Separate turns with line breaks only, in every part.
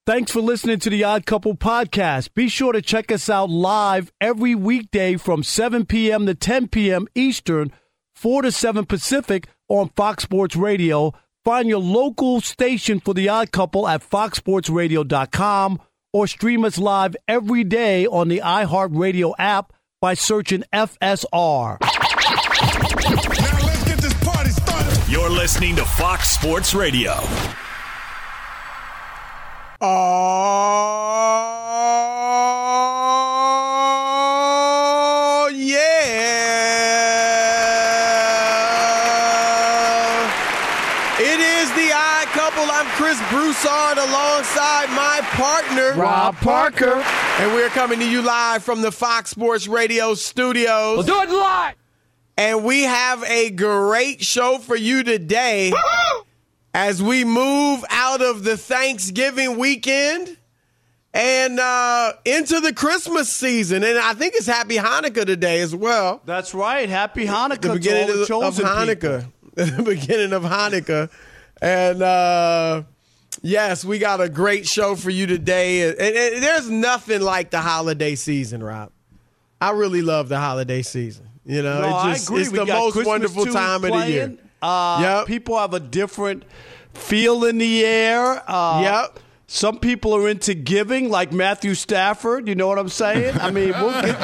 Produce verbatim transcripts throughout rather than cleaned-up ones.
Thanks for listening to the Odd Couple podcast. Be sure to check us out live every weekday from seven p.m. to ten p.m. Eastern, four to seven Pacific on Fox Sports Radio. Find your local station for the Odd Couple at fox sports radio dot com or stream us live every day on the iHeartRadio app by searching F S R.
Now let's get this party started.
You're listening to Fox Sports Radio.
Oh, yeah. It is the Odd Couple. I'm Chris Broussard alongside my partner,
Rob Parker.
And we're coming to you live from the Fox Sports Radio studios.
We'll do it live.
And we have a great show for you today. Woo-hoo! As we move out of the Thanksgiving weekend and uh, into the Christmas season. And I think it's Happy Hanukkah today as well.
That's right. Happy Hanukkah
The beginning
to all the
of,
chosen
of Hanukkah.
people.
The beginning of Hanukkah. And uh, yes, we got a great show for you today. And, and there's nothing like the holiday season, Rob. I really love the holiday season. You know,
No,
it's,
I
just,
agree.
it's
We
the
got
most
Christmas
wonderful
tunes
time of the year.
playing. Uh,
Yep.
People have a different feel in the air. Uh,
Yep.
Some people are into giving, like Matthew Stafford. You know what I'm saying? I mean, we'll get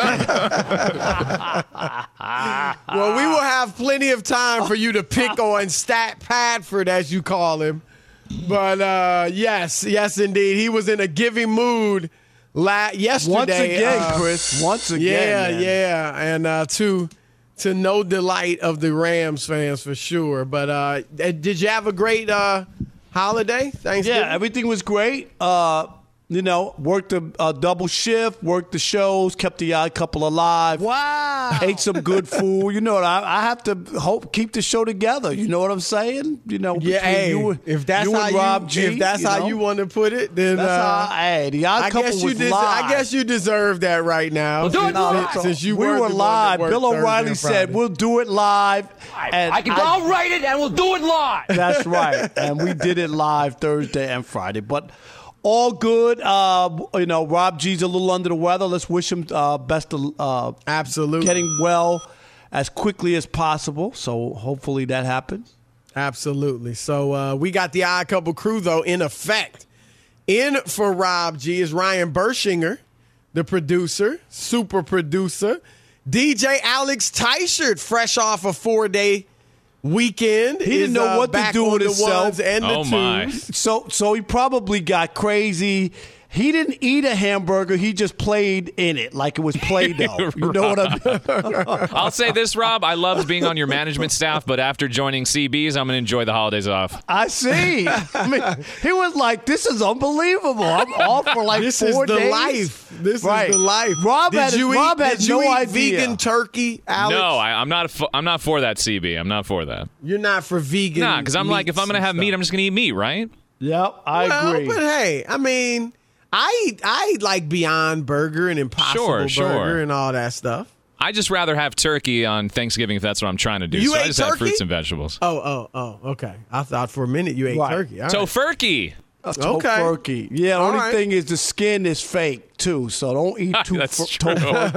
Well, we will have plenty of time for you to pick on Stat Padford, as you call him. But uh, yes, yes, indeed. He was in a giving mood la- yesterday.
Once again,
uh,
Chris. Once again.
Yeah,
man.
yeah. And uh, to to no delight of the Rams fans for sure. But uh, did you have a great uh, holiday? Thanksgiving?
Yeah, everything was great. Uh, you know, worked a, a double shift, worked the shows, kept the Odd Couple alive.
Wow.
Ate some good food. You know, I, I have to hope keep the show together. You know what I'm saying? You know,
Yeah,
between
hey,
you,
if that's
you
how
and
you,
Rob G,
if that's
you
how
know?
you want to put it, then
That's
uh,
how. Hey, the Odd
I
Couple
guess you
was
des-
live.
I guess you deserve that right now.
We'll do it
since,
live.
since you
we
were,
were
the one that
live.
worked
Bill
Thursday
O'Reilly
and
said,
Friday.
"We'll do it live." And
I can. I'll write it and we'll do it live.
That's right. And we did it live Thursday and Friday. But all good. Uh, you know, Rob G's a little under the weather. Let's wish him uh, best of uh,
Absolutely.
getting well as quickly as possible. So hopefully that happens.
Absolutely. So uh, we got the Odd Couple crew, though, in effect. In for Rob G is Ryan Bershinger, the producer, super producer. D J Alex Teichert, fresh off a four-day weekend.
He didn't
is,
know
uh,
what to
back
do
on
with
the
himself.
ones and the
Oh, my.
twos.
So so he probably got crazy. He didn't eat a hamburger. He just played in it like it was Play-Doh. You know what I mean?
I'll say this, Rob. I loved being on your management staff, but after joining C B's, I'm going to enjoy the holidays off.
I see. I mean, he was like, "This is unbelievable. I'm off for like
This
four
is the
days."
life. This
Right.
is the life.
Rob
did
had-
you eat,
Rob had
did you
no
eat
idea.
vegan turkey, Alex?
No, I, I'm not. A, I'm not for that, C B. I'm not for that.
You're not for vegan.
Nah, because I'm like, if I'm going to
meats
have
and
meat,
stuff.
I'm just going to eat meat, right?
Yep, I
well,
agree.
But hey, I mean, I eat, I eat like Beyond Burger and Impossible
Sure,
Burger
sure.
and all that stuff.
I just rather have turkey on Thanksgiving if that's what I'm trying to do.
You
so I
ate
just have
turkey?
fruits and vegetables.
Oh, oh, oh, okay. I thought for a minute you ate
Right.
turkey. All
So
right.
Furky.
Okay.
Tofurkey. Yeah, the
All
only
right.
thing is the skin is fake too, so don't eat too
That's
fu-
true.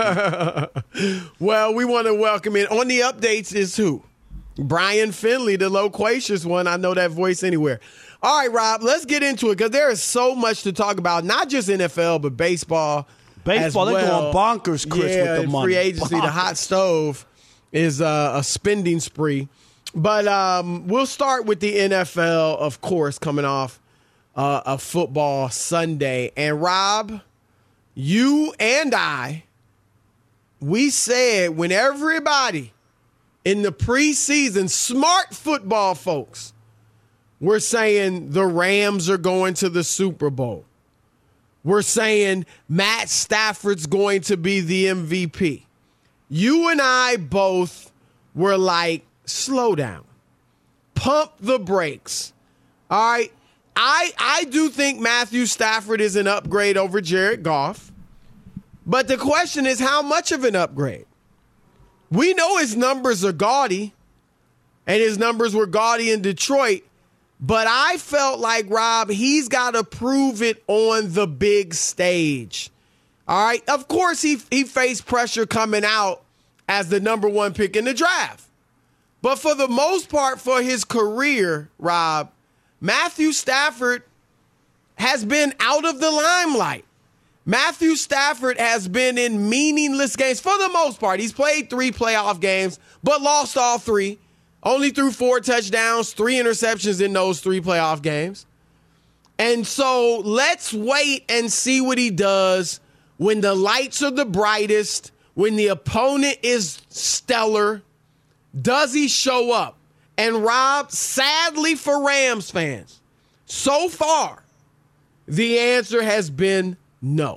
Tofurkey.
Well, we want to welcome in. On the updates is who? Brian Finley, the loquacious one. I know that voice anywhere. All right, Rob, let's get into it because there is so much to talk about, not just N F L, but baseball.
Baseball,
as
they're
well.
going bonkers, Chris,
yeah,
with the
and
money.
free agency, the
Bonkers.
hot stove is uh, a spending spree. But um, we'll start with the N F L, of course, coming off uh, a football Sunday. And Rob, you and I, we said when everybody in the preseason, smart football folks, we're saying the Rams are going to the Super Bowl. We're saying Matt Stafford's going to be the M V P. You and I both were like, slow down. Pump the brakes. All right. I, I do think Matthew Stafford is an upgrade over Jared Goff. But the question is, how much of an upgrade? We know his numbers are gaudy, and his numbers were gaudy in Detroit. But I felt like, Rob, he's got to prove it on the big stage. All right. Of course, he he faced pressure coming out as the number one pick in the draft. But for the most part, for his career, Rob, Matthew Stafford has been out of the limelight. Matthew Stafford has been in meaningless games for the most part. He's played three playoff games, but lost all three. Only threw four touchdowns, three interceptions in those three playoff games. And so let's wait and see what he does when the lights are the brightest, when the opponent is stellar. Does he show up? And Rob, sadly for Rams fans, so far, the answer has been no.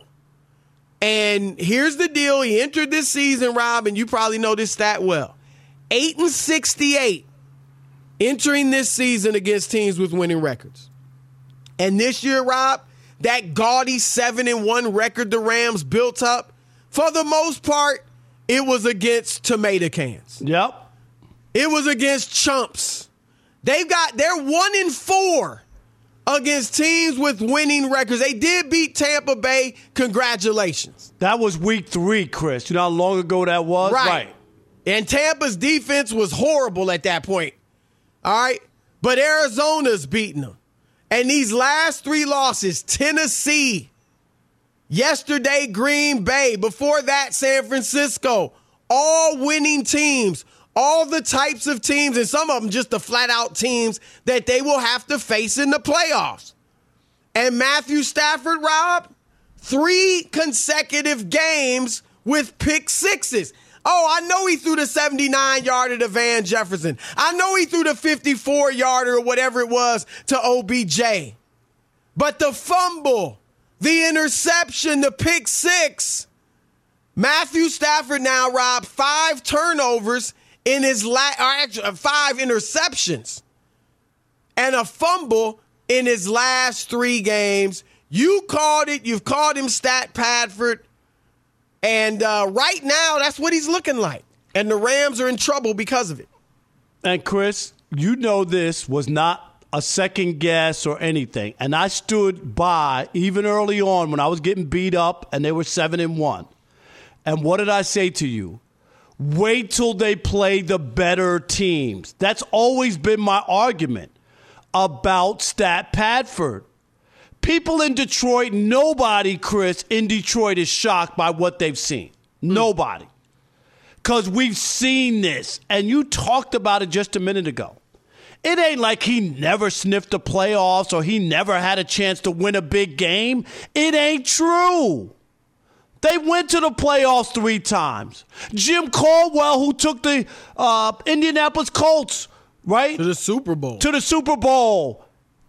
And here's the deal. He entered this season, Rob, and you probably know this stat well. eight and sixty-eight entering this season against teams with winning records. And this year, Rob, that gaudy seven and one record the Rams built up, for the most part, it was against tomato cans.
Yep.
It was against chumps. They've got, they're one and four against teams with winning records. They did beat Tampa Bay. Congratulations.
That was week three, Chris. You know how long ago that was?
Right.
Right.
And Tampa's defense was horrible at that point. All right. But Arizona's beating them. And these last three losses, Tennessee, yesterday Green Bay, before that San Francisco, all winning teams, all the types of teams, and some of them just the flat-out teams that they will have to face in the playoffs. And Matthew Stafford, Rob, three consecutive games with pick sixes. Oh, I know he threw the seventy-nine-yarder to Van Jefferson. I know he threw the fifty-four-yarder or whatever it was to O B J. But the fumble, the interception, the pick six, Matthew Stafford now, Rob, five turnovers in his last, or actually five interceptions and a fumble in his last three games. You called it. You've called him Stat Padford. And uh, right now, that's what he's looking like. And the Rams are in trouble because of it.
And, Chris, you know this was not a second guess or anything. And I stood by, even early on when I was getting beat up and they were seven and one. And what did I say to you? Wait till they play the better teams. That's always been my argument about Stat Padford. People in Detroit, nobody, Chris, in Detroit is shocked by what they've seen. Nobody. Because we've seen this. And you talked about it just a minute ago. It ain't like he never sniffed the playoffs or he never had a chance to win a big game. It ain't true. They went to the playoffs three times. Jim Caldwell, who took the uh, Indianapolis Colts, right?
To the Super Bowl.
To the Super Bowl.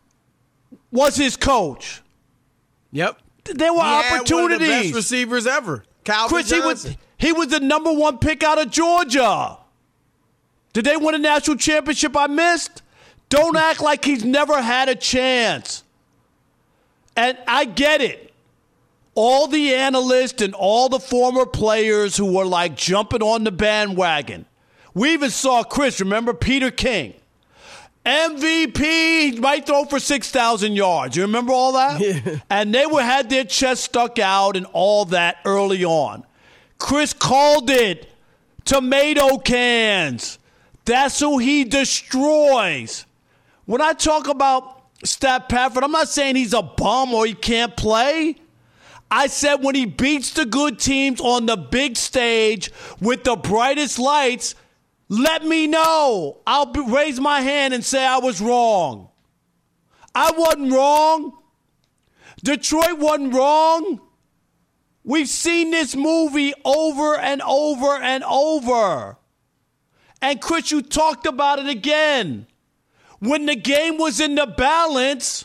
Was his coach.
Yep.
There were
he had
opportunities.
One of the best receivers ever. Calvin
Chris, he
Johnson.
was, he was the number one pick out of Georgia. Did they win a national championship I missed? Don't act like he's never had a chance. And I get it. All the analysts and all the former players who were like jumping on the bandwagon. We even saw Chris, remember Peter King? M V P, he might throw for six thousand yards. You remember all that? Yeah. And they were had their chest stuck out and all that early on. Chris called it tomato cans. That's who he destroys. When I talk about Stat Padford, I'm not saying he's a bum or he can't play. I said when he beats the good teams on the big stage with the brightest lights, let me know. I'll be, raise my hand and say I was wrong. I wasn't wrong. Detroit wasn't wrong. We've seen this movie over and over and over. And Chris, you talked about it again. When the game was in the balance,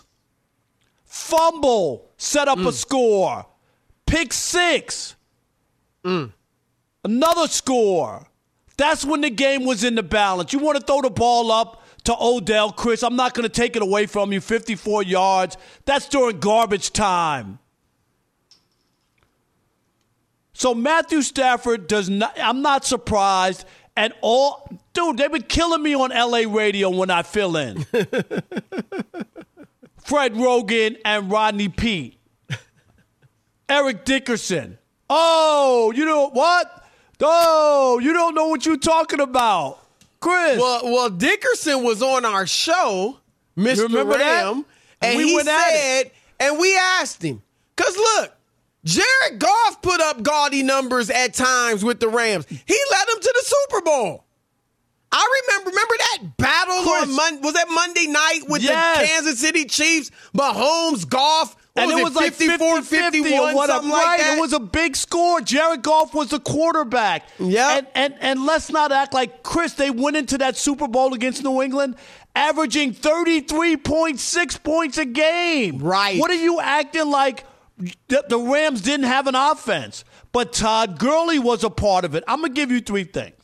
fumble set up mm. a score. Pick six. Mm. Another score. That's when the game was in the balance. You want to throw the ball up to Odell, Chris. I'm not going to take it away from you, fifty-four yards. That's during garbage time. So Matthew Stafford does not, I'm not surprised. And all, dude, they've been killing me on L A radio when I fill in. Fred Rogan and Rodney Peete. Eric Dickerson. Oh, you know what? Oh, you don't know what you're talking about. Chris.
Well, well, Dickerson was on our show, Mister
You remember
Ram,
that?
and
we
he
went at
said, and we asked him, because look, Jared Goff put up gaudy numbers at times with the Rams. He led them to the Super Bowl. I remember, remember that battle
Chris.
on Mon- was that Monday night with
Yes.
the Kansas City Chiefs, Mahomes, Goff, what
And
was
it
it,
was like
fifty-four
fifty-fifty
fifty-one,
or whatever.
something
Right,
like that?
it was a big score. Jared Goff was the quarterback.
Yep.
And, and, and let's not act like, Chris, they went into that Super Bowl against New England averaging thirty-three point six points a game.
Right.
What are you acting like the, the Rams didn't have an offense? But Todd Gurley was a part of it. I'm going to give you three things.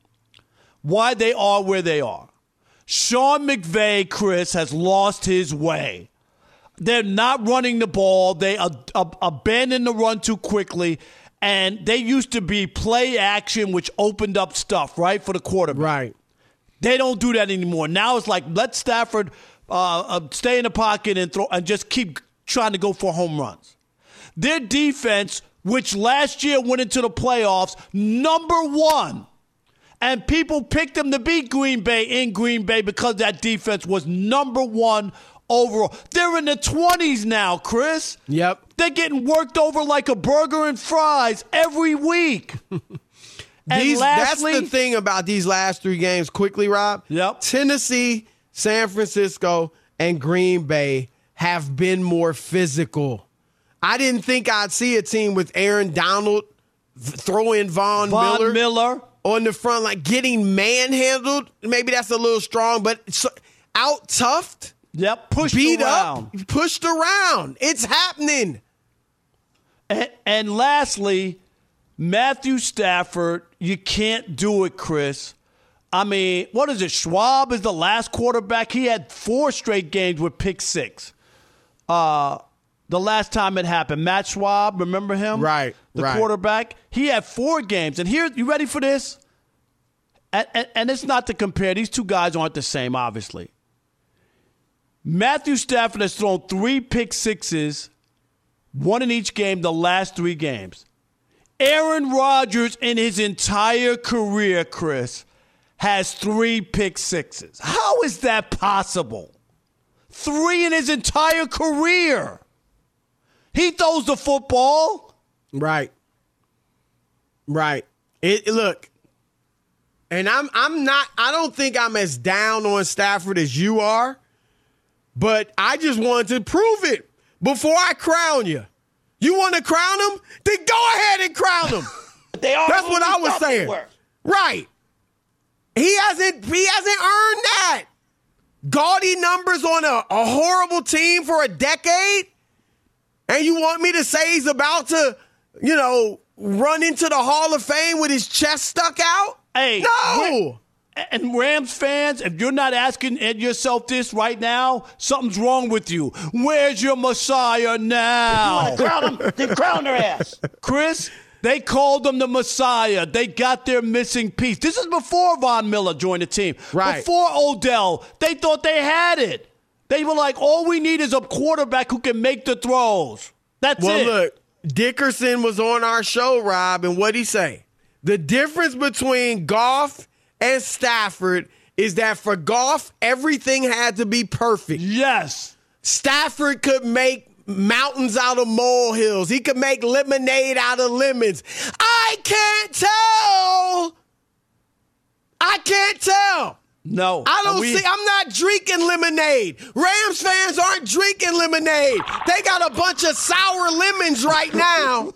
Why they are where they are. Sean McVay, Chris, has lost his way. They're not running the ball. They ab- ab- abandon the run too quickly. And they used to be play action, which opened up stuff, right, for the quarterback.
Right.
They don't do that anymore. Now it's like, let Stafford uh, uh, stay in the pocket and throw and just keep trying to go for home runs. Their defense, which last year went into the playoffs, number one. And people picked them to beat Green Bay in Green Bay because that defense was number one overall. They're in the twenties now, Chris.
Yep.
They're getting worked over like a burger and fries every week. And
These,
lastly,
that's the thing about these last three games, quickly, Rob.
Yep.
Tennessee, San Francisco, and Green Bay have been more physical. I didn't think I'd see a team with Aaron Donald th- throw in Von,
Von
Miller,
Miller.
on the front, like getting manhandled. Maybe that's a little strong, but so, out toughed,
Yep, pushed
beat
around.
up, pushed around. It's happening.
And, and lastly, Matthew Stafford, you can't do it, Chris. I mean, what is it? Schwab is the last quarterback. He had four straight games with pick six. Uh, the last time it happened, Matt Schwab, remember him?
Right,
The
right.
quarterback. He had four games. And here, you ready for this? And, and, and it's not to compare. These two guys aren't the same, obviously. Matthew Stafford has thrown three pick sixes, one in each game, the last three games. Aaron Rodgers in his entire career, Chris, has three pick sixes. How is that possible? Three in his entire career. He throws the football.
Right. Right. It, it- look, and I'm I'm not I don't think I'm as down on Stafford as you are, but I just wanted to prove it before I crown you. You want to crown him? Then go ahead and crown him.
They are
That's
who
what
we
I was
thought they
saying.
were.
Right. He hasn't he hasn't earned that. Gaudy numbers on a, a horrible team for a decade. And you want me to say he's about to, you know, run into the Hall of Fame with his chest stuck out?
Hey,
No.
And Rams fans, if you're not asking yourself this right now, something's wrong with you. Where's your Messiah now?
Crown them. They crown their ass.
Chris, they called them the Messiah. They got their missing piece. This is before Von Miller joined the team.
Right.
Before Odell, they thought they had it. They were like, all we need is a quarterback who can make the throws. That's
Well,
it.
look, Dickerson was on our show, Rob, and what'd he say? The difference between Goff and Stafford is that for Goff, everything had to be perfect.
Yes.
Stafford could make mountains out of molehills. He could make lemonade out of lemons. I can't tell. I can't tell.
No.
I don't
We-
see. I'm not drinking lemonade. Rams fans aren't drinking lemonade. They got a bunch of sour lemons right now.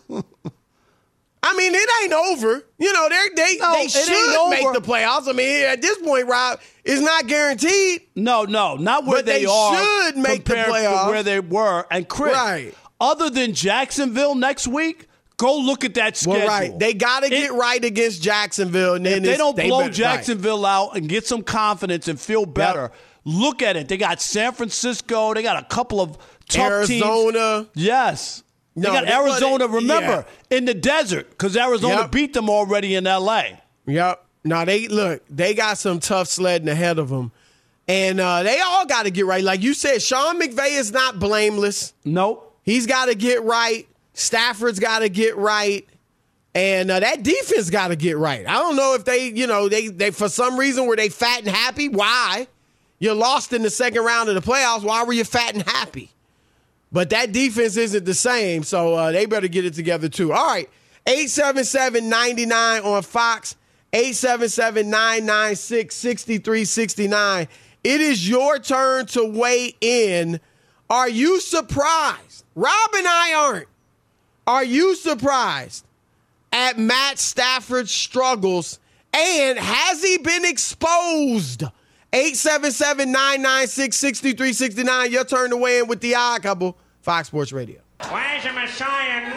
I mean, it ain't over. You know, they they
No,
they
it ain't
should make
over.
the playoffs. I mean, at this point, Rob, it's not guaranteed.
No, no, not where
But
they,
they
are.
should make the
compared
playoffs.
to where they were. And Chris,
Right.
other than Jacksonville next week, go look at that schedule.
Well, right. They got to
It-
get right against Jacksonville. And then
If they
it's-
don't blow
better-
Jacksonville out and get some confidence and feel better, look at it. They got San Francisco. They got a couple of tough teams.
Arizona.
Yes. They
No,
got
they-
Arizona,
but it-
remember, in the desert because Arizona
Yep.
beat them already in L A.
Yep. No, they look. They got some tough sledding ahead of them, and uh, they all got to get right. Like you said, Sean McVay is not blameless.
Nope.
He's got to get right. Stafford's got to get right. And uh, that defense got to get right. I don't know if they, you know, they, they for some reason were they fat and happy. Why? You lost in the second round of the playoffs. Why were you fat and happy? But that defense isn't the same, so uh, they better get it together too. All right, eight seven seven, nine nine on Fox, eight seven seven, nine nine six, six three six nine. It is your turn to weigh in. Are you surprised? Rob and I aren't. Are you surprised at Matt Stafford's struggles, and has he been exposed? eight seven seven, nine nine six, six three six nine. Your turn to weigh in with the Odd Couple, Fox Sports Radio.
Where's the Messiah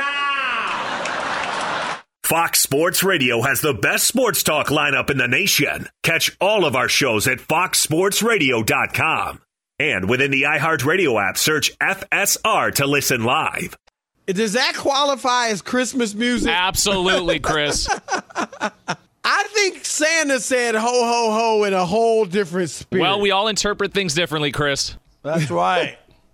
now?
Fox Sports Radio has the best sports talk lineup in the nation. Catch all of our shows at fox sports radio dot com. And within the iHeartRadio app, search F S R to listen live.
Does that qualify as Christmas music?
Absolutely, Chris.
I think Santa said ho, ho, ho in a whole different spirit.
Well, we all interpret things differently, Chris.
That's right.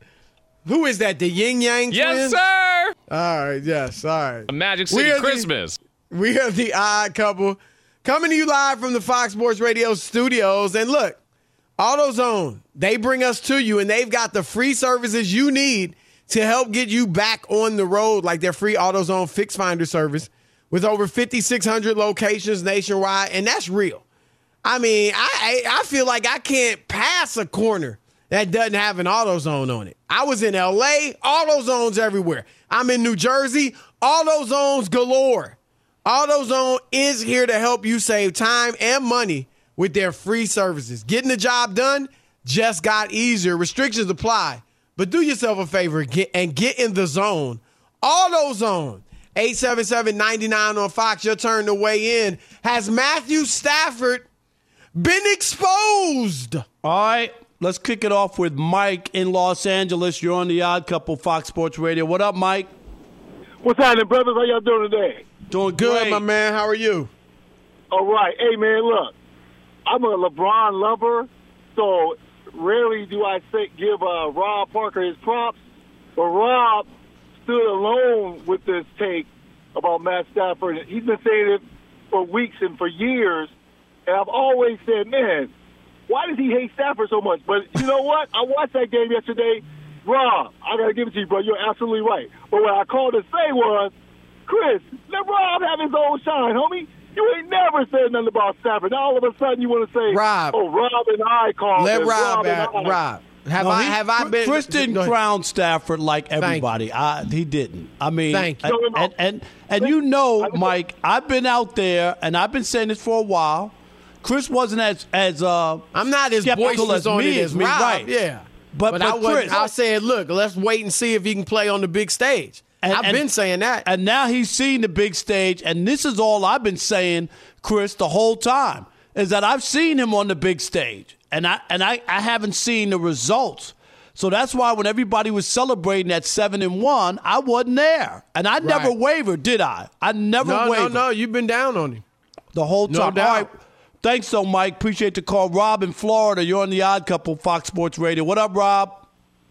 Who is that, the Yin Yang
Yes,
twins?
sir.
All right, yes, all right.
A Magic
We
City
are the-
Christmas.
We are the Odd Couple, coming to you live from the Fox Sports Radio studios. And look, AutoZone, they bring us to you, and they've got the free services you need to help get you back on the road, like their free AutoZone Fix Finder service with over fifty-six hundred locations nationwide, and that's real. I mean, I I feel like I can't pass a corner that doesn't have an AutoZone on it. I was in L A, AutoZones everywhere. I'm in New Jersey, AutoZones galore. AutoZone is here to help you save time and money with their free services. Getting the job done just got easier. Restrictions apply, but do yourself a favor get, and get in the zone. AutoZone. eight seven seven, nine nine on Fox. Your turn to weigh in. Has Matthew Stafford been exposed?
All right, let's kick it off with Mike in Los Angeles. You're on the Odd Couple, Fox Sports Radio. What up, Mike?
What's happening, brothers? How y'all doing today?
Doing
Good,
great.
my man. How are you?
All right. Hey, man, look. I'm a LeBron lover, so rarely do I say, give uh, Rob Parker his props. But Rob stood alone with this take about Matt Stafford. He's been saying it for weeks and for years, and I've always said, man, why does he hate Stafford so much? But you know what? I watched that game yesterday. Rob, I got to give it to you, bro. You're absolutely right. But what I called to say was, Chris, let Rob have his own shine, homie. You ain't never said nothing about Stafford. Now all of a sudden you want to say,
Rob.
oh, Rob and I called
Let
it.
Rob,
and
at,
I.
Rob. Have
No,
I
he-
have I been?
Chris didn't
Go ahead.
crown Stafford like
you.
everybody. I, he didn't. I mean,
Thank you.
And,
No, no, no.
and, and, and you know, Mike, I've been out there, and I've been saying this for a while. Chris wasn't as as uh,
I'm not as
skeptical
boisterous
as
on
me,
it as
me,
Rob.
right?
Yeah,
But-
but,
but
I wasn't-
Chris-
I said, look, let's wait and see if he can play on the big stage.
And-
I've
and-
been saying that.
And now he's seen the big stage, and this is all I've been saying, Chris, the whole time, is that I've seen him on the big stage, and I and I, I haven't seen the results. So that's why when everybody was celebrating at seven and one, I wasn't there, and I never
Right.
wavered, did I? I never
no, no,
wavered
no. You've been down on him.
the whole
No
time.
doubt.
All right, thanks, so Mike. Appreciate the call, Rob in Florida. You're on the Odd Couple, Fox Sports Radio. What up, Rob?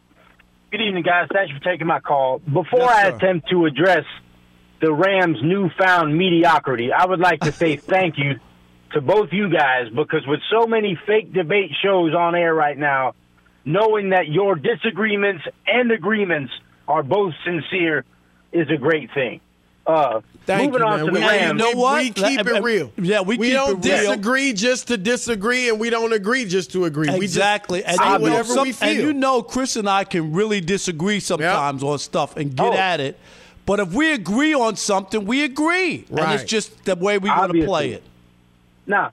Good evening, guys. Thanks for taking my call. Before
Yes,
I
sir.
attempt to address the Rams' newfound mediocrity, I would like to say thank you to both you guys, because with so many fake debate shows on air right now, knowing that your disagreements and agreements are both sincere is a great thing. Uh,
Thank
moving
you,
on
man.
to
We,
the
Hey,
Rams.
you know
we,
what?
we keep
Let-
it real.
Yeah, we
we
keep
don't
it real.
disagree just to disagree, and we don't agree just to agree.
Exactly.
We just
and,
say
you know,
whatever
some-
we feel.
and you know, Chris and I can really disagree sometimes on stuff and get
Oh.
at it. But if we agree on something, we agree. And
Right.
it's just the way we want to
Obviously.
play it.
Now,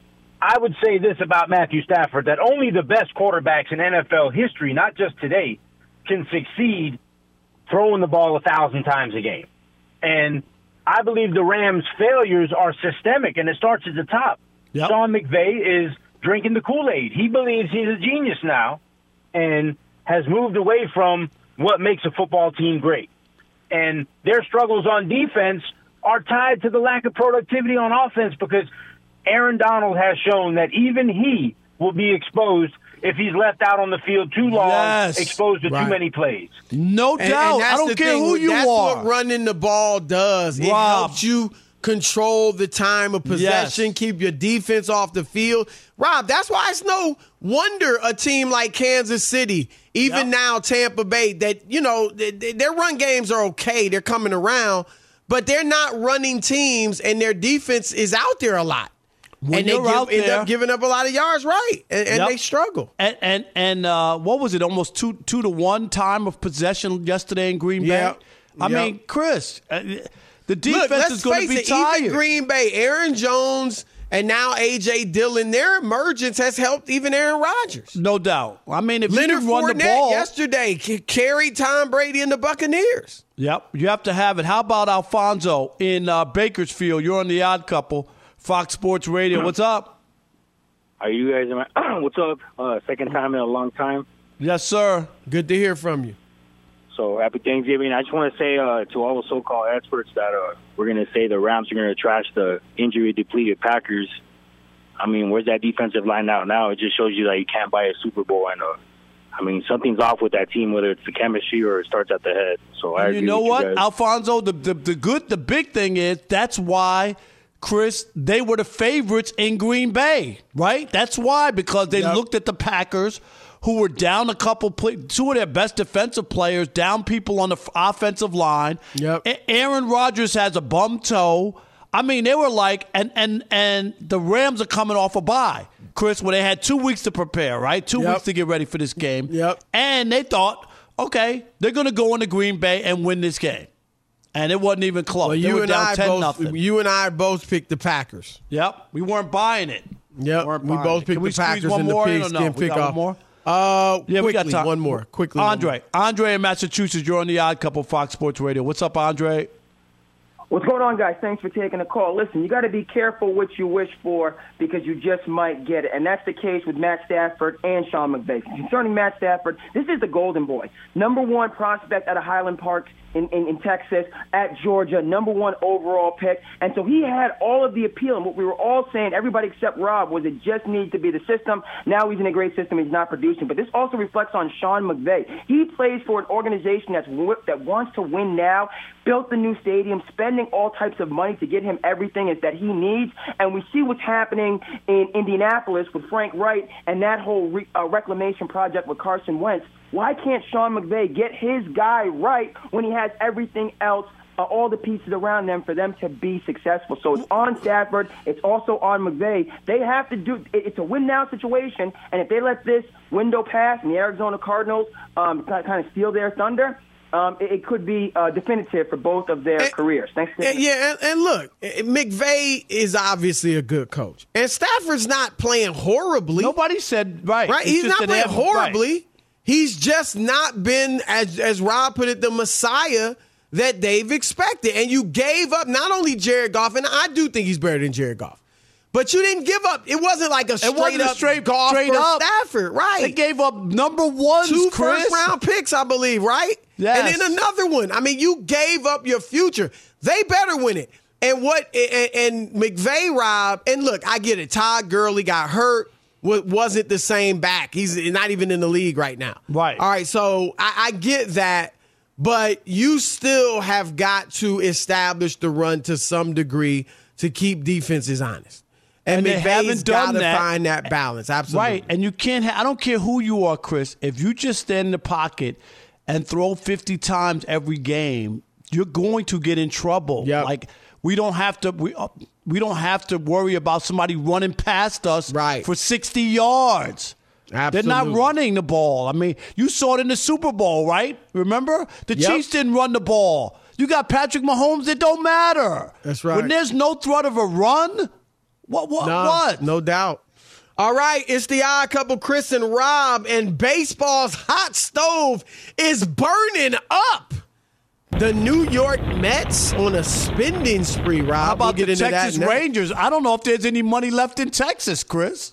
I would say this about Matthew Stafford, that only the best quarterbacks in N F L history, not just today, can succeed throwing the ball a thousand times a game. And I believe the Rams' failures are systemic, and it starts at the top.
Yep.
Sean McVay is drinking the Kool-Aid. He believes he's a genius now and has moved away from what makes a football team great. And their struggles on defense are tied to the lack of productivity on offense, because Aaron Donald has shown that even he will be exposed if he's left out on the field too long,
yes.
exposed to
Right.
too many plays.
No
And-
doubt.
and that's
I don't
the
care
thing,
who you
that's
are.
what running the ball does. It
Rob.
helps you control the time of possession,
Yes.
keep your defense off the field. Rob, that's why it's no wonder a team like Kansas City, even
Yep.
now Tampa Bay, that, you know, th- th- their run games are okay. They're coming around, but they're not running teams, and their defense is out there a lot.
When
and they
you're
give,
out
end
there-
up giving up a lot of yards, right? And, and
Yep.
they struggle.
And and and uh, what was it? Almost two two to one time of possession yesterday in Green Bay.
Yeah.
I
Yep.
mean, Chris, uh, the defense
Look, let's
is going to
face
be
it,
tired.
even Green Bay, Aaron Jones, and now A J Dillon, their emergence has helped even Aaron Rodgers.
No doubt. I mean, if
Leonard
you can run
Fournette
the ball,
yesterday c- carried Tom Brady and the Buccaneers.
yep, you have to have it. How about Alfonso in uh, Bakersfield? You're on the Odd Couple, Fox Sports Radio. What's up?
Are you guys? What's up? Uh, second time in a long time.
Yes, sir.
Good to hear from you.
So happy Thanksgiving. I just want to say uh, to all the so-called experts that uh, we're going to say the Rams are going to trash the injury-depleted Packers. I mean, where's that defensive line out now? It just shows you that you can't buy a Super Bowl. And uh, I mean, something's off with that team, whether it's the chemistry or it starts at the head. So I
And you
agree
know
with
what,
you guys.
Alfonso? The, the the good, the big thing is that's why, Chris, they were the favorites in Green Bay, right? That's why, because they
Yep.
looked at the Packers, who were down a couple, play, two of their best defensive players, down people on the f- offensive line.
Yep.
A- Aaron Rodgers has a bum toe. I mean, they were like, and and and the Rams are coming off a bye, Chris, where they had two weeks to prepare, right? Two
Yep.
weeks to get ready for this game.
Yep.
And they thought, okay, they're going to go into Green Bay and win this game. And it wasn't even close.
Well,
they
you
were
and
down
I
ten
both,
nothing.
you and I both picked the Packers.
Yep, we weren't buying it.
Yep,
weren't
we
buying
both
it.
picked
Can we
the
squeeze
Packers
one
in the
more in or
pigskin
no? We got
pickoff.
one more?
Uh,
Yeah,
quickly,
we got time.
one more. Quickly, one
Andre,
more.
Andre in Massachusetts. You're on the Odd Couple, Fox Sports Radio. What's up, Andre?
What's going on, guys? Thanks for taking the call. Listen, you got to be careful what you wish for because you just might get it. And that's the case with Matt Stafford and Sean McVay. Concerning Matt Stafford, this is the golden boy. Number one prospect out of Highland Park in, in, in Texas, at Georgia, number one overall pick. And so he had all of the appeal. And what we were all saying, everybody except Rob, was it just needs to be the system. Now he's in a great system. He's not producing. But this also reflects on Sean McVay. He plays for an organization that's that wants to win now, built the new stadium, spending all types of money to get him everything is that he needs. And we see what's happening in Indianapolis with Frank Wright and that whole re, uh, reclamation project with Carson Wentz. Why can't Sean McVay get his guy right when he has everything else, uh, all the pieces around them for them to be successful? So it's on Stafford. It's also on McVay. They have to do – it's a win-now situation, and if they let this window pass and the Arizona Cardinals um, kind of steal their thunder – Um, it, it could be uh, definitive for both of their
and,
careers. Thanks.
And, yeah, and, and look, McVay is obviously a good coach, and Stafford's not playing horribly.
Nobody said right.
Right,
It's
he's
just
not
that they
playing
haven't-
horribly.
right.
He's just not been, as as Rob put it, the Messiah that they've expected. And you gave up not only Jared Goff, and I do think he's better than Jared Goff. But you didn't give up. It wasn't like a straight
It wasn't a
up
straight
Goff
straight
for
up.
Stafford, right?
They gave up number ones,
Two
Chris.
first round picks, I believe, right?
Yes.
And then another one. I mean, you gave up your future. They better win it. And what? And, and McVay, Rob, and look, I get it. Todd Gurley got hurt. Wasn't the same back. He's not even in the league right now.
Right.
All right. So I, I get that. But you still have got to establish the run to some degree to keep defenses honest. And,
And they
McVay's
haven't
got
done
to
that.
find that balance. Absolutely.
Right. And you can't ha- I don't care who you are, Chris. If you just stand in the pocket and throw fifty times every game, you're going to get in trouble.
Yep.
Like we don't have to we uh, we don't have to worry about somebody running past us
Right.
for sixty yards.
Absolutely.
They're not running the ball. I mean, you saw it in the Super Bowl, right? Remember? The
Yep.
Chiefs didn't run the ball. You got Patrick Mahomes, it don't matter.
That's right.
When there's no threat of a run, what what
No,
what?
No doubt. All right, it's the Odd Couple, Chris and Rob, and baseball's hot stove is burning up. The New York Mets on a spending spree, Rob.
How about
we'll get
the
into
Texas
that next.
Rangers? I don't know if there's any money left in Texas, Chris.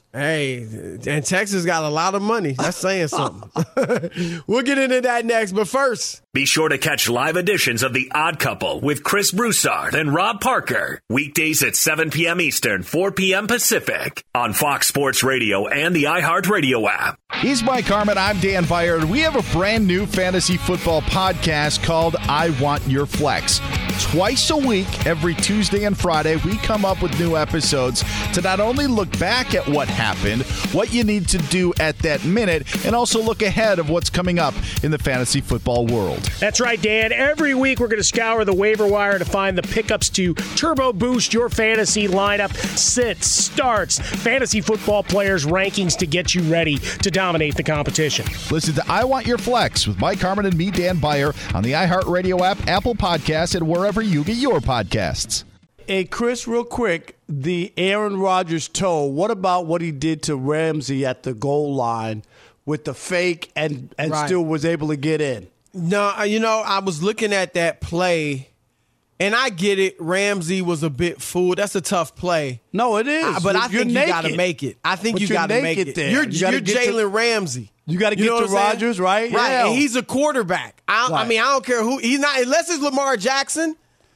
Hey, and Texas got a lot of money. That's saying something. We'll get into that next, but first,
be sure to catch live editions of The Odd Couple with Chris Broussard and Rob Parker. Weekdays at seven p.m. Eastern, four p.m. Pacific on Fox Sports Radio and the iHeartRadio app.
He's Mike Harmon. I'm Dan Beyer. And we have a brand new fantasy football podcast called I Want Your Flex. Twice a week, every Tuesday and Friday, we come up with new episodes to not only look back at what happened, what you need to do at that minute, and also look ahead of what's coming up in the fantasy football world.
That's right, Dan. Every week we're going to scour the waiver wire to find the pickups to turbo boost your fantasy lineup, sits, starts, fantasy football players' rankings to get you ready to dominate the competition.
Listen to I Want Your Flex with Mike Harmon and me, Dan Beyer, on the iHeartRadio app, Apple Podcasts, and wherever you get your podcasts.
Hey, Chris, real quick, the Aaron Rodgers toe, what about what he did to Ramsey at the goal line with the fake and, and
Right.
still was able to get in?
no, you know, I was looking at that play, and I get it. Ramsey was a bit fooled. That's a tough play.
No, it is.
Uh, but
You're-
I think
you're
you got to
naked.
make it. I think
But
you
you're
got to make
naked
it.
there.
You're,
You gotta
you're
get to-
Jalen Ramsey.
You gotta get
know
to
what I'm saying?
Rodgers, right?
Right,
Yeah.
and he's a quarterback. I, I
Right.
mean, I don't care who. He's not unless it's Lamar Jackson.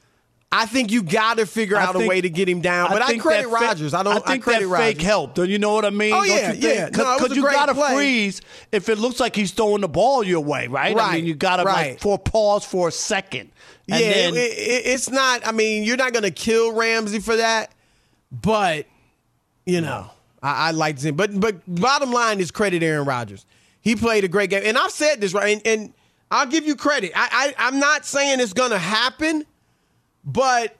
I think you got to figure
I
out
think-
a way to get him down. But I,
think
credit
that fa-
Rodgers. I don't.
I think
credit
that
Rodgers.
fake helped. You know what I mean?
Oh,
Don't
yeah,
you think?
yeah. No, it was a
you
great
gotta
play.
freeze if it looks like he's throwing the ball your way, right? I
Right,
mean, you gotta
right.
like for pause for a second. And
yeah,
then,
it, it, it's not. I mean, you're not going to kill Ramsey for that, but you know, I, I like him. But but bottom line is credit Aaron Rodgers. He played a great game, and I've said this right, and, and I'll give you credit. I, I I'm not saying it's going to happen, but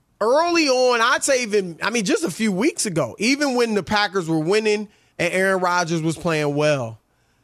early on, I'd say even, I mean, just a few weeks ago, even when the Packers were winning and Aaron Rodgers was playing well,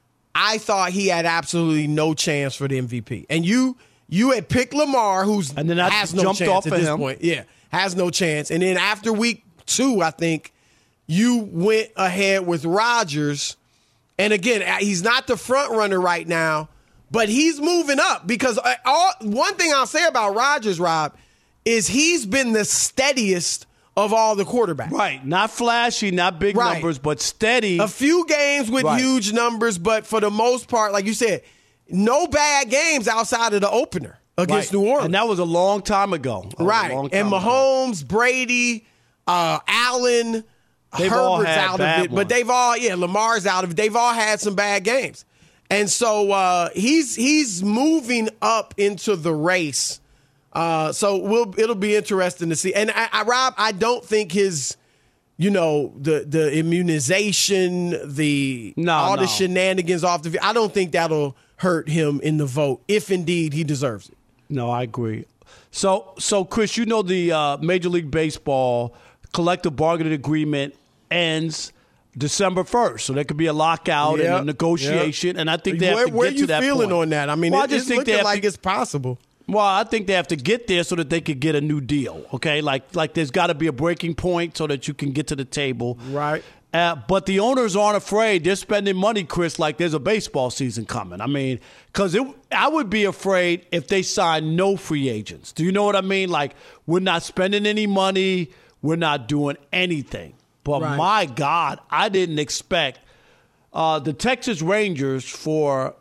I thought he had absolutely no chance for the M V P. And you you had picked Lamar, who's
And then that
has no
jumped
chance
off
at
of
this
him.
point. Yeah, has no chance. And then after week two, I think, you went ahead with Rodgers. And again, he's not the front runner right now, but he's moving up because all, one thing I'll say about Rodgers, Rob, is he's been the steadiest of all the quarterbacks.
right, not flashy, not big
Right.
numbers, but steady.
A few games with
Right.
huge numbers, but for the most part, like you said, no bad games outside of the opener against
Right.
New Orleans.
And that was a long time ago. That was a
right.
long
And
time ago.
Mahomes, Brady, uh, Allen,
They've all
Herbert's
had
out of
bad
it. But
ones.
they've all, yeah, Lamar's out of it. They've all had some bad games. And so uh, he's he's moving up into the race. Uh, so we'll it'll be interesting to see. And I, I, Rob, I don't think his, you know, the the immunization, the
No,
all
no.
the shenanigans off the field, I don't think that'll hurt him in the vote if indeed he deserves it.
No, I agree. So, so Chris, you know the uh, Major League Baseball collective bargaining agreement ends December first, so there could be a lockout
Yep,
and a negotiation,
yep.
and I think they have
where,
to
where
get
you
to that
feeling
point.
on that? I mean,
well,
it,
I just
it's
think they
looking
have
like
to,
it's possible.
Well, I think they have to get there so that they could get a new deal. Okay, like like there's got to be a breaking point so that you can get to the table.
Right.
Uh, but the owners aren't afraid. They're spending money, Chris, like there's a baseball season coming. I mean, because I would be afraid if they sign no free agents. Do you know what I mean? Like, we're not spending any money. We're not doing anything. But
Right.
my God, I didn't expect uh, the Texas Rangers for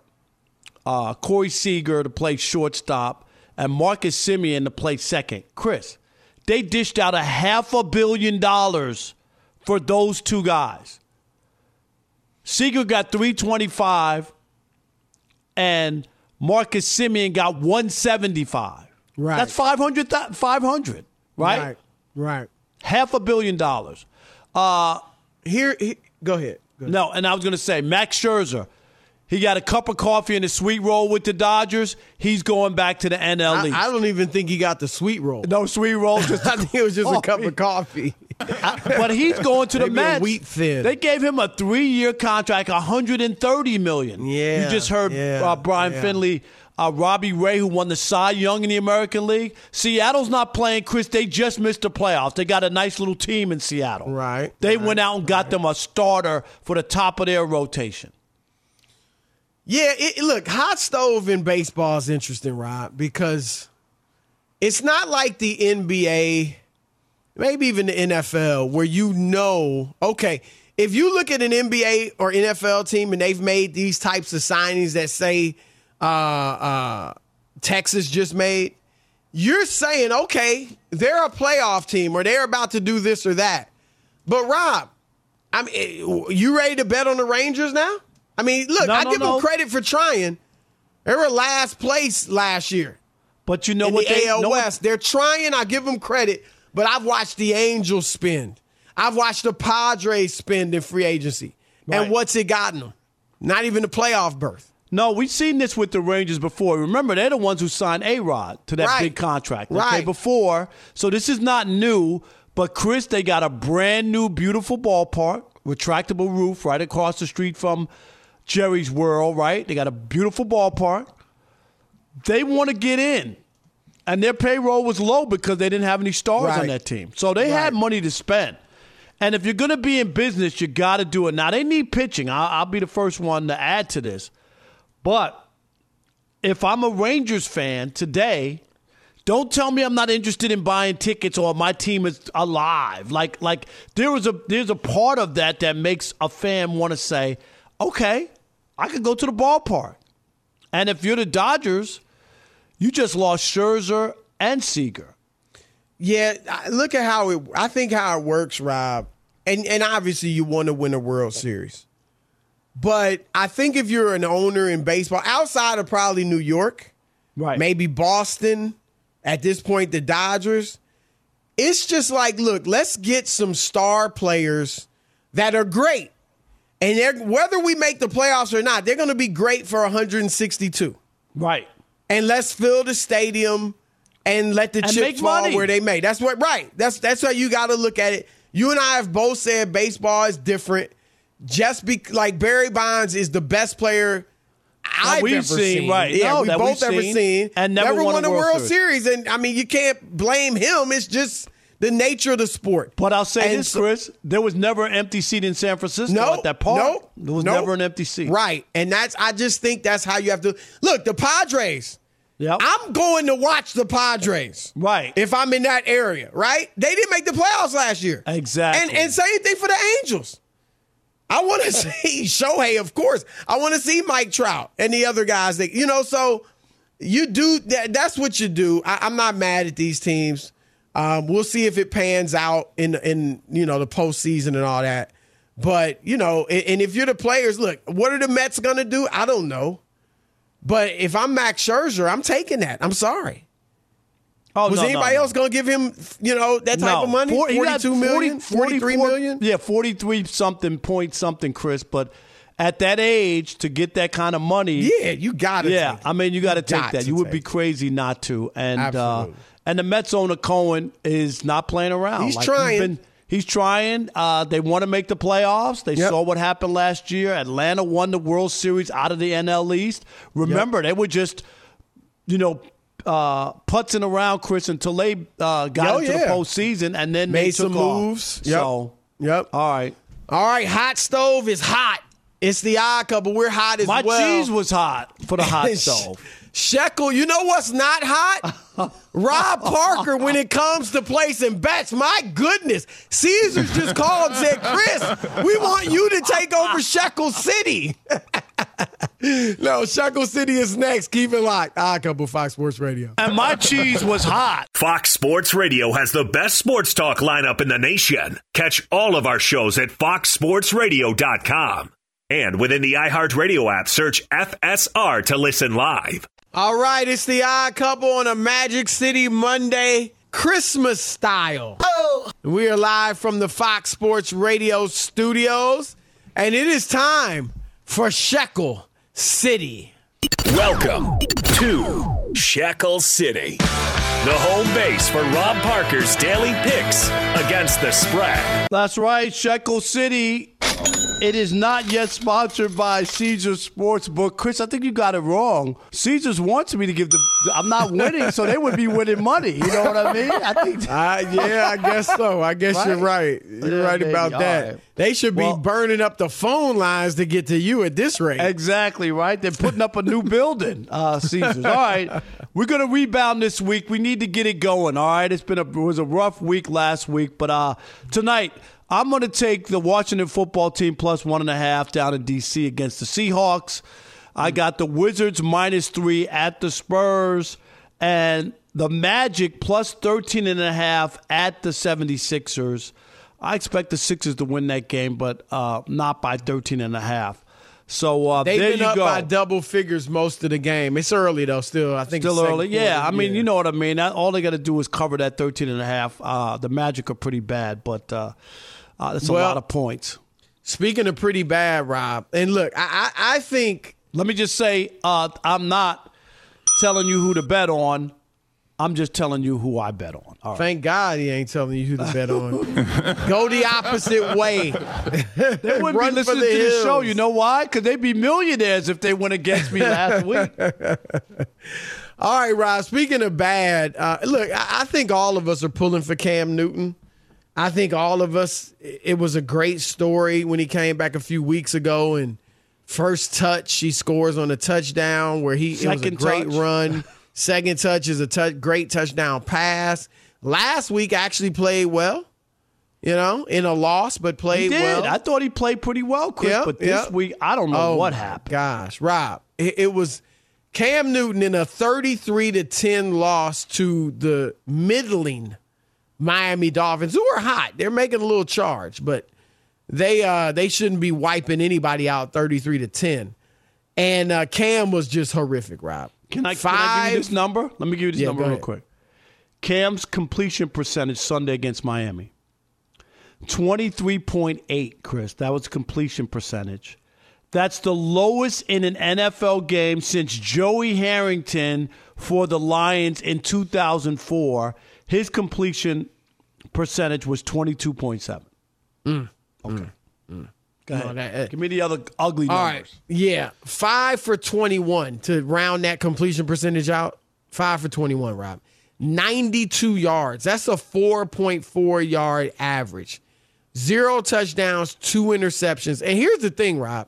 uh, Corey Seager to play shortstop and Marcus Semien to play second. Chris, they dished out a half a billion dollars for those two guys. Seager got three twenty-five and Marcus Semien got one seventy-five.
Right.
That's five hundred, five hundred, right?
Right. Right.
Half a billion dollars. Uh,
Here, he, go ahead. Go ahead.
no, and I was going to say, Max Scherzer, he got a cup of coffee and a sweet roll with the Dodgers. He's going back to the N L
I,
East.
I don't even think he got the sweet roll.
No sweet roll. Just
I think it was just a cup of coffee.
I- but he's going to the
Maybe a
Mets.
wheat thin.
They gave him a three-year contract, one hundred thirty million dollars.
Yeah,
You just heard
yeah,
uh, Brian
yeah.
Finley, uh, Robbie Ray, who won the Cy Young in the American League. Seattle's not playing, Chris. They just missed the playoffs. They got a nice little team in Seattle.
Right,
They
right,
went out and got them a starter for the top of their rotation.
Yeah, it, look, hot stove in baseball is interesting, Rob, because it's not like the N B A, maybe even the N F L, where you know, okay, if you look at an N B A or N F L team and they've made these types of signings that say uh, uh, Texas just made, you're saying, okay, they're a playoff team or they're about to do this or that. But, Rob, I mean, you ready to bet on the Rangers now? I mean, look,
no,
I
no,
give
no.
them credit for trying. They were last place last year.
But you know
in
what
the
they
A L
know
West.
what,
They're trying. I give them credit. But I've watched the Angels spend. I've watched the Padres spend in free agency.
Right.
And what's it gotten them? Not even a playoff berth.
No, we've seen this with the Rangers before. Remember, they're the ones who signed A-Rod to that
Right.
big contract. Okay,
Right.
before. So this is not new. But, Chris, they got a brand new, beautiful ballpark, retractable roof right across the street from Jerry's World, right? They got a beautiful ballpark. They want to get in. And their payroll was low because they didn't have any stars
Right.
on that team. So they
Right.
had money to spend. And if you're going to be in business, you got to do it. Now, they need pitching. I'll, I'll be the first one to add to this. But if I'm a Rangers fan today, don't tell me I'm not interested in buying tickets or my team is alive. Like, like there was a there's a part of that that makes a fan want to say, okay, I could go to the ballpark. And if you're the Dodgers, you just lost Scherzer and Seager.
Yeah, I- look at how it. I think how it works, Rob, and and obviously you want to win a World Series, but I think if you're an owner in baseball, outside of probably New York,
right,
maybe Boston, at this point the Dodgers, it's just like, look, let's get some star players that are great, and they're, whether we make the playoffs or not, they're going to be great for one hundred sixty-two.
Right.
And let's fill the stadium and let the
And
chips
make
fall
money.
where they may. That's what right. That's that's how you got to look at it. You and I have both said baseball is different. Just be like Barry Bonds is the best player I've
we've
ever
seen,
seen.
right.
Yeah,
No,
we
that
both
we've
ever
seen,
seen,
and never won a
a
World
World
Series.
Series. And I mean, you can't blame him. It's just the nature of the sport.
But I'll say
And
this,
so-
Chris, there was never an empty seat in San Francisco
No,
at that park.
no,
There was
no.
never an empty seat.
Right. And that's I just think that's how you have to look, the Padres.
Yep.
I'm going to watch the Padres.
Right.
If I'm in that area, right? They didn't make the playoffs last year.
Exactly.
And and same thing for the Angels. I want to see Shohei, of course. I want to see Mike Trout and the other guys that, you know, so you do that. That's what you do. I, I'm not mad at these teams. Um, we'll see if it pans out in, in, you know, the postseason and all that. But, you know, and, and if you're the players, look, what are the Mets going to do? I don't know. But if I'm Max Scherzer, I'm taking that. I'm sorry.
Oh,
Was
no,
anybody
no, no.
else going to give him, you know, that type
No.
of money?
Four- he got
forty-two million,
forty,
forty-three
forty-four
million?
Yeah, forty-three something point something, Chris. But at that age, to get that kind of money,
Yeah, you got to
yeah,
take it.
I mean, you got to take
got
that.
to
You would
take
be
it.
crazy not to. And uh,
Absolutely.
and the Mets owner Cohen is not playing around.
He's
Like,
trying.
been- he's trying. Uh, they want to make the playoffs. They
Yep.
saw what happened last year. Atlanta won the World Series out of the N L East. Remember, they were just, you know, uh, putzing around, Chris, until they uh, got
Oh,
into
yeah.
the postseason, and then
Made
they took
some
off.
moves. Yep.
So,
Yep.
all right.
All right, hot stove is hot. It's the odd couple. We're hot as
My
well.
cheese was hot for the hot stove.
Shekel, you know what's not hot? Rob Parker when it comes to placing bets. My goodness. Caesars just called and said, Chris, we want you to take over Shekel City. No, Shekel City is next. Keep it locked. Odd Couple, Fox Sports Radio.
And my cheese was hot.
Fox Sports Radio has the best sports talk lineup in the nation. Catch all of our shows at fox sports radio dot com. And within the iHeartRadio app, search F S R to listen live.
All right, it's the Odd Couple on a Magic City Monday, Christmas style. Oh. We are live from the Fox Sports Radio studios, and it is time for Shekel City.
Welcome to Shekel City, the home base for Rob Parker's daily picks against the spread.
That's right, Shekel City. It is not yet sponsored by Caesars Sportsbook. Chris, I think you got it wrong. Caesars wants me to give the I'm not winning, so they would be winning money. You know what I mean? I think.
Uh, yeah, I guess so. I guess right? you're right. You're
yeah,
right
baby.
about
All
that.
right.
They should be well, burning up the phone lines to get to you at this rate.
Exactly, right? They're putting up a new building, uh, Caesars. All right. We're going to rebound this week. We need to get it going, all right? It's been a, it was a rough week last week, but uh, tonight I'm going to take the Washington football team plus one and a half down in D C against the Seahawks. I got the Wizards minus three at the Spurs, and the Magic plus thirteen and a half at the seventy-sixers. I expect the Sixers to win that game, but uh, not by thirteen and a half. So uh,
They've
there
been
you
up
go.
by double figures most of the game. It's early, though, still. I think
Still
it's
early.
quarter.
Yeah, I mean,
yeah.
you know what I mean. All they got to do is cover that thirteen and a half. Uh, the Magic are pretty bad, but uh, uh, that's a
well,
lot of points.
Speaking of pretty bad, Rob, and look, I, I, I think.
Let me just say, uh, I'm not telling you who to bet on. I'm just telling you who I bet on. All right.
Thank God he ain't telling you who to bet on. Go the opposite way.
They wouldn't
Run
be listening
for the
to
hills.
the show. You know why? Because they'd be millionaires if they went against me last week.
All right, Rob, speaking of bad, uh, look, I, I think all of us are pulling for Cam Newton. I think all of us, it was a great story when he came back a few weeks ago and first touch, he scores on a touchdown where he it was a great
touch.
run. Second touch is a touch, great touchdown pass. Last week actually played well, you know, in a loss, but played
He did.
well.
I thought he played pretty well, Chris.
Yep,
but this
yep.
week, I don't know
oh
what
my
happened.
Gosh, Rob, it, it was Cam Newton in a thirty-three to ten loss to the middling Miami Dolphins, who are hot. They're making a little charge, but they uh, they shouldn't be wiping anybody out thirty-three to ten. And uh, Cam was just horrific, Rob.
Can I,
Five,
can I give you this number? Let me give you this
Yeah,
number
go
real
ahead.
quick. Cam's completion percentage Sunday against Miami. twenty-three point eight, Chris. That was completion percentage. That's the lowest in an N F L game since Joey Harrington for the Lions in two thousand four. His completion percentage was twenty-two point seven.
Mm.
Okay.
Mm. Mm.
Go ahead.
No, that, uh,
Give me the other ugly
All
numbers.
right. Yeah. Five for twenty-one to round that completion percentage out. Five for twenty-one, Rob. ninety-two yards. That's a four point four yard average. Zero touchdowns, two interceptions. And here's the thing, Rob.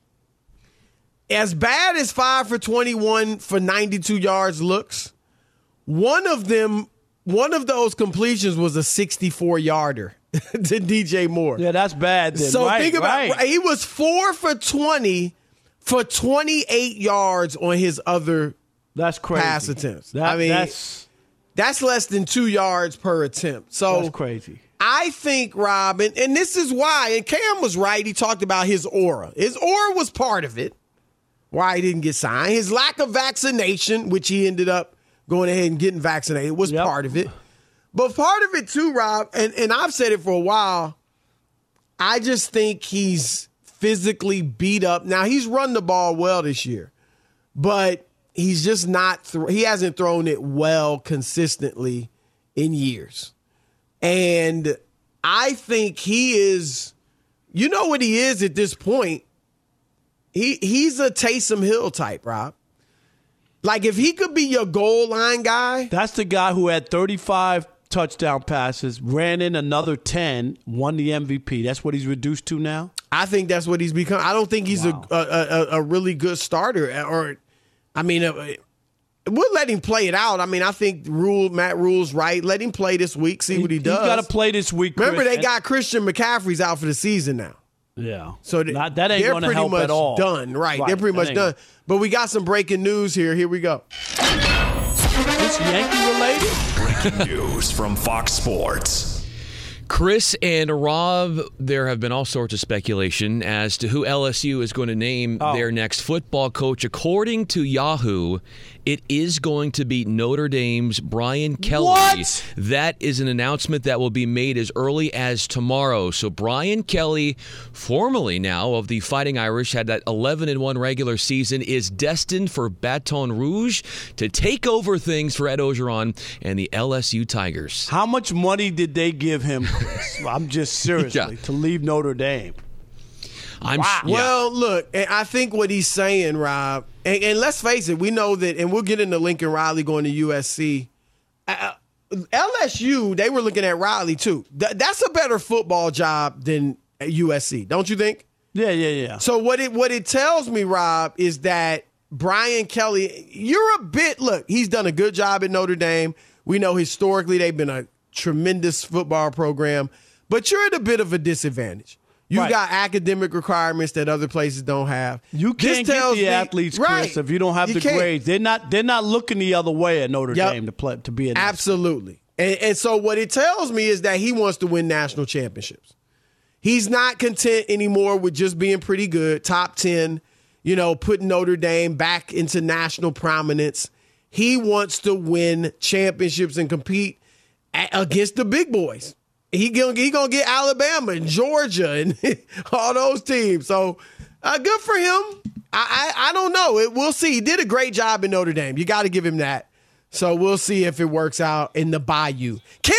As bad as five for twenty-one for ninety-two yards looks, one of them, one of those completions was a sixty-four yarder to D J Moore.
Yeah, that's bad. Then.
So
right,
think about
right.
he was four for twenty for twenty-eight yards on his other
that's crazy.
pass attempts.
That,
I mean,
that's
that's less than two yards per attempt. So
that's crazy.
I think, Rob, and, and this is why, and Cam was right. He talked about his aura. His aura was part of it. Why he didn't get signed. His lack of vaccination, which he ended up going ahead and getting vaccinated, was
Yep.
part of it. But part of it too, Rob, and, and I've said it for a while, I just think he's physically beat up. Now, he's run the ball well this year, but he's just not, th- he hasn't thrown it well consistently in years. And I think he is, you know what he is at this point? He He's a Taysom Hill type, Rob. Like, if he could be your goal line guy.
That's the guy who had thirty-five touchdown passes, ran in another ten, won the M V P. That's what he's reduced to now?
I think that's what he's become. I don't think he's
Wow.
a, a, a a really good starter. Or, I mean, uh, we'll let him play it out. I mean, I think Rule Matt Rule's right. Let him play this week, see what he does.
He's got to play this week, Chris.
Remember, they
And-
got Christian McCaffrey's out for the season now.
Yeah.
So th-
Not, that ain't
they're
going to
pretty
help
much
at all.
done. Right.
Right,
They're pretty
that
much
ain't-
done. But we got some breaking news here. Here we go.
This Yankee related?
Breaking news from Fox Sports.
Chris and Rob, there have been all sorts of speculation as to who L S U is going to name
Oh.
their next football coach. According to Yahoo, it is going to be Notre Dame's Brian Kelly.
What?
That is an announcement that will be made as early as tomorrow. So Brian Kelly, formerly now of the Fighting Irish, had that eleven and one regular season, is destined for Baton Rouge to take over things for Ed Orgeron and the L S U Tigers.
How much money did they give him, Chris? I'm just seriously,
Yeah.
to leave Notre Dame.
I'm
Wow.
yeah.
Well, look, and I think what he's saying, Rob, And, and let's face it, we know that, and we'll get into Lincoln Riley going to U S C. Uh, L S U, they were looking at Riley too. Th- that's a better football job than U S C, don't you think?
Yeah, yeah, yeah.
So what it what it tells me, Rob, is that Brian Kelly, you're a bit, look, he's done a good job at Notre Dame. We know historically they've been a tremendous football program, but you're at a bit of a disadvantage. You
Right.
got academic requirements that other places don't have.
You can't
This
get
tells
the
me-
athletes, Chris,
right.
if you don't have
You
the
can't.
grades. They're not. They're not looking the other way at Notre
Yep.
Dame to play to be an
Absolutely. And, and so what it tells me is that he wants to win national championships. He's not content anymore with just being pretty good, top ten, you know, putting Notre Dame back into national prominence. He wants to win championships and compete a- against the big boys. He gonna, he gonna get Alabama and Georgia and all those teams. So uh, good for him. I, I I don't know. It, we'll see. He did a great job in Notre Dame. You got to give him that. So we'll see if it works out in the Bayou. Ken